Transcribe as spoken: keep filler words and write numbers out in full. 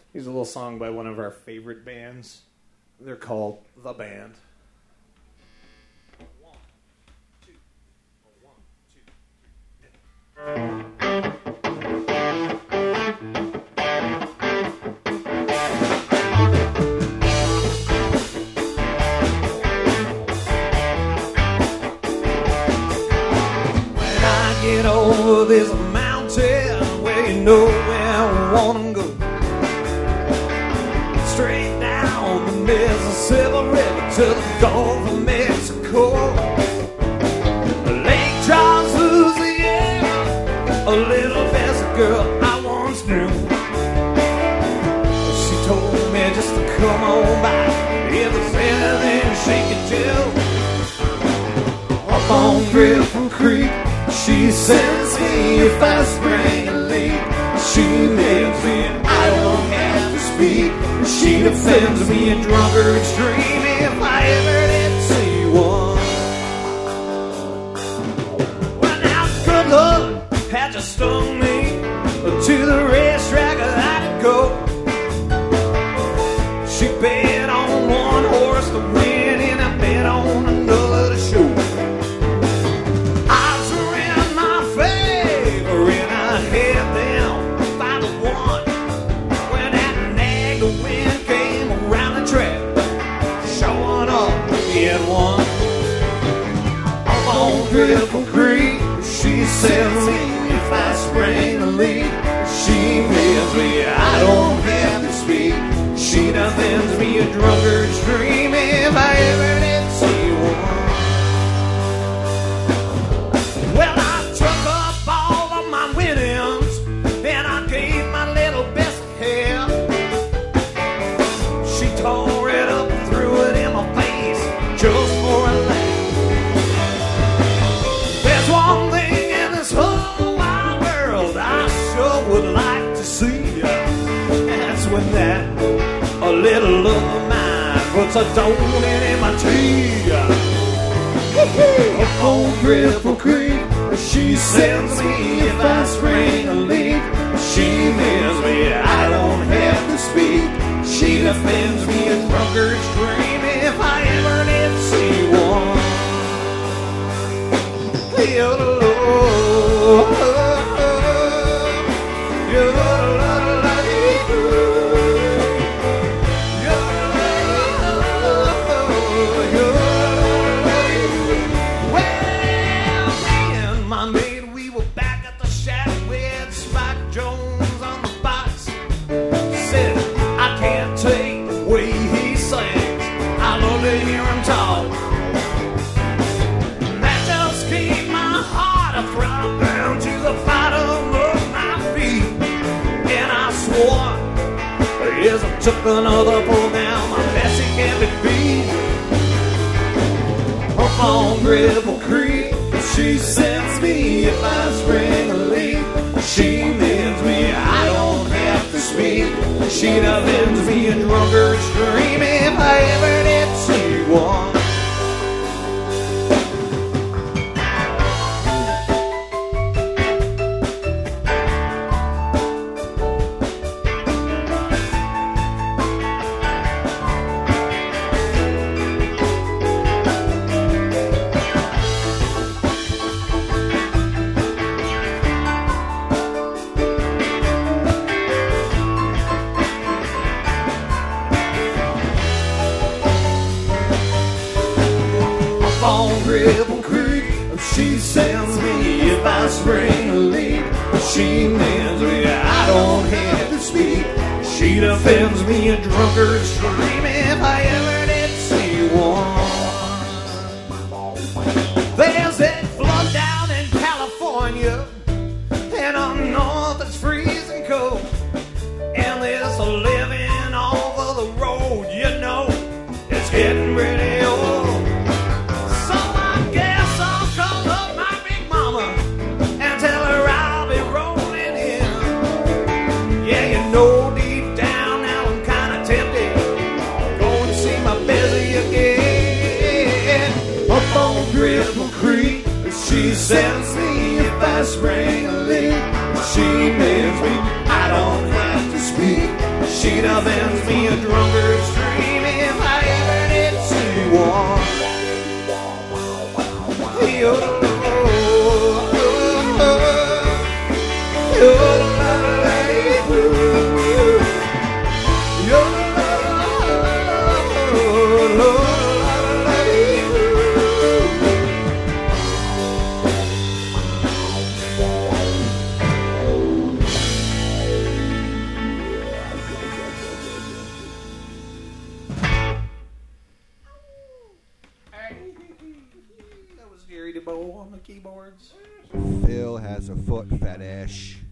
Here's a little song by one of our favorite bands. They're called The Band. One, two, one, two, three. Get over this mountain where you know where I wanna go. Straight down the Mississippi River to the Gulf of Mexico. Lake Charles, Louisiana, a little best girl I once knew. She told me just to come on by if there's anything she could do. Up on Griffin Creek, she sends me a fast spring and leak. She lives in, I don't have to speak. She defends me in drunkard's dream if I ever did see one. Well, now good luck had just stung me. To the racetrack I'd go. She bet on one horse to win and I bet on another to show. Cripple Creek, she sends me if I spring a leak. She tells me I don't have to speak. She defends me a drunkard's dream if I ever did see one. Well, I took up all of my winnings and I gave my little best hair. She tore it up and threw it in my face just for a laugh. One thing in this whole wide world I sure would like to see. That's when that a little love of mine puts a donut in my tea. Up on Cripple Creek, she sends me if I spring a leak. She tells me I don't have to speak. She defends me a drunkard's dream if I ever did see one. You're the Lord. You're the Lord. Well, me and my maid, we were back at the shack with Spike Jones on the box. Said, I can't take the way he sings. I love to hear him talk. Throb down to the bottom of my feet. And I swore, as I took another pull down, my Bessie can't be beat. Up on Cripple Creek, she sends me if I spring a leak. She mends me, I don't have to speak. She defends me a drunkard's dream if I ever did see one. Cripple Creek, she sends me if I spring a leak. She mends me, I don't have to speak. She defends me a drunkard's dream if I ever did see one. There's that flood down in California, and up north it's freezing cold. And there's a living over the road, you know, it's getting pretty old. She sends me if I spring a leak. She mends me, I don't have to speak. She That was Gary DeBow on the keyboards. Phil has a foot fetish.